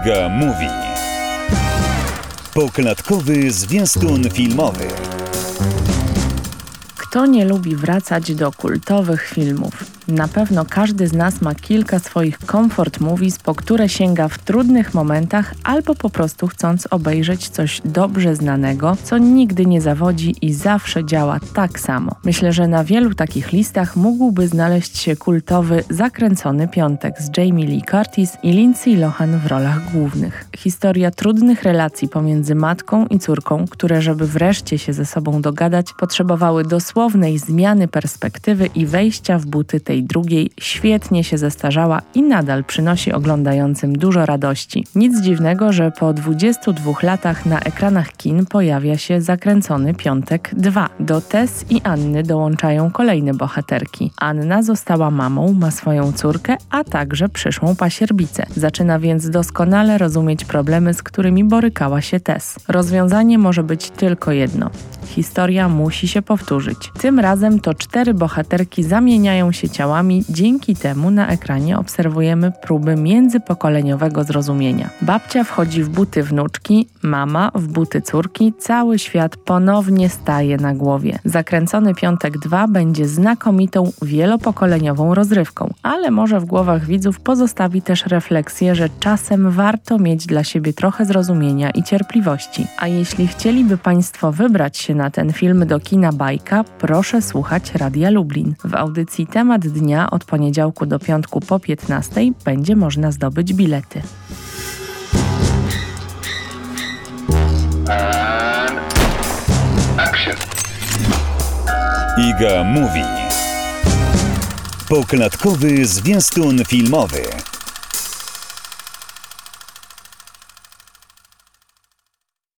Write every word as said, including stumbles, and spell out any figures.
Iga Mówi. Poklatkowy zwiastun filmowy. Kto nie lubi wracać do kultowych filmów? Na pewno każdy z nas ma kilka swoich comfort movies, po które sięga w trudnych momentach albo po prostu chcąc obejrzeć coś dobrze znanego, co nigdy nie zawodzi i zawsze działa tak samo. Myślę, że na wielu takich listach mógłby znaleźć się kultowy Zakręcony piątek z Jamie Lee Curtis i Lindsay Lohan w rolach głównych. Historia trudnych relacji pomiędzy matką i córką, które żeby wreszcie się ze sobą dogadać, potrzebowały dosłownej zmiany perspektywy i wejścia w buty tej drugiej, świetnie się zestarzała i nadal przynosi oglądającym dużo radości. Nic dziwnego, że po dwudziestu dwóch latach na ekranach kin pojawia się Zakręcony piątek dwa. Do Tess i Anny dołączają kolejne bohaterki. Anna została mamą, ma swoją córkę, a także przyszłą pasierbicę. Zaczyna więc doskonale rozumieć problemy, z którymi borykała się Tess. Rozwiązanie może być tylko jedno. Historia musi się powtórzyć. Tym razem to cztery bohaterki zamieniają się ciałami, dzięki temu na ekranie obserwujemy próby międzypokoleniowego zrozumienia. Babcia wchodzi w buty wnuczki, mama w buty córki, cały świat ponownie staje na głowie. Zakręcony piątek dwa będzie znakomitą, wielopokoleniową rozrywką, ale może w głowach widzów pozostawi też refleksję, że czasem warto mieć dla siebie trochę zrozumienia i cierpliwości. A jeśli chcieliby Państwo wybrać się na ten film do kina Bajka, proszę słuchać Radia Lublin. W audycji Temat Dnia od poniedziałku do piątku po piętnastej będzie można zdobyć bilety. And action. Iga Mówi. Poklatkowy zwiastun filmowy.